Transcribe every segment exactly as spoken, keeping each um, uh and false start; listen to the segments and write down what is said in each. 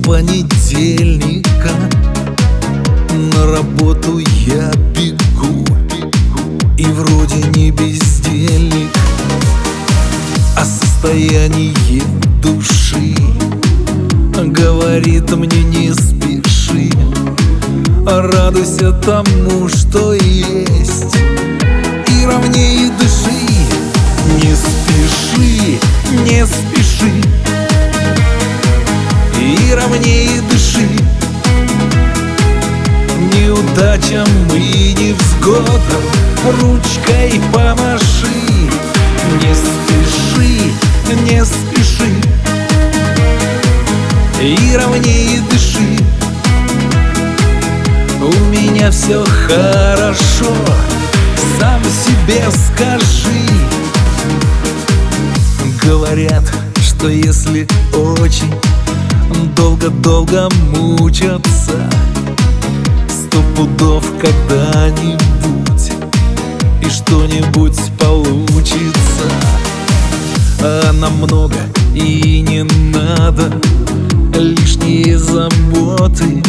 понедельника на работу я бегу, и вроде не бездельник, а состояние души говорит мне: не спеши, радуйся тому, что есть, и ровнее дыши. Не спеши, не спеши, и ровнее дыши. Неудачам и невзгодам ручкой помаши. Не спеши, не спеши, и ровнее дыши. У меня все хорошо, сам себе скажи. Говорят, что если очень долго-долго мучаться, сто пудов когда-нибудь и что-нибудь получится. А нам много и не надо лишние заботы.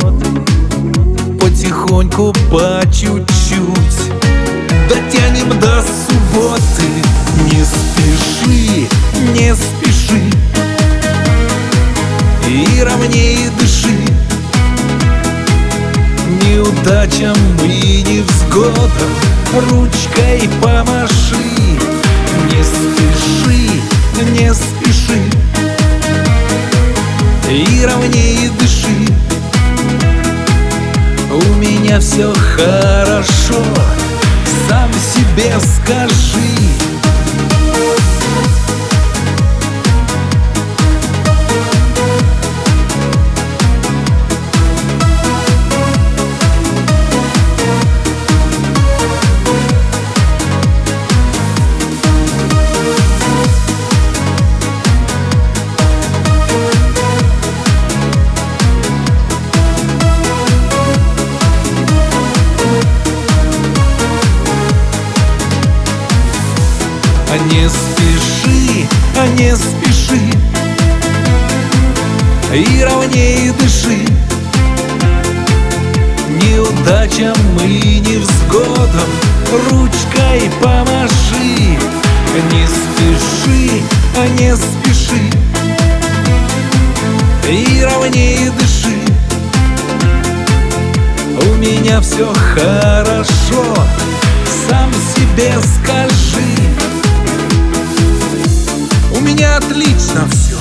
Потихоньку, по чуть-чуть дотянем до субботы. Не спеши, не спеши, и ровнее дыши. Неудачам и невзгодам ручкой помаши. Не спеши, не спеши, и ровнее дыши. У меня все хорошо, сам себе скажи. Не спеши, не спеши, и ровнее дыши. Неудачам и невзгодам ручкой помаши. Не спеши, не спеши, и ровнее дыши. У меня все хорошо, сам себе скажи. У меня отлично все.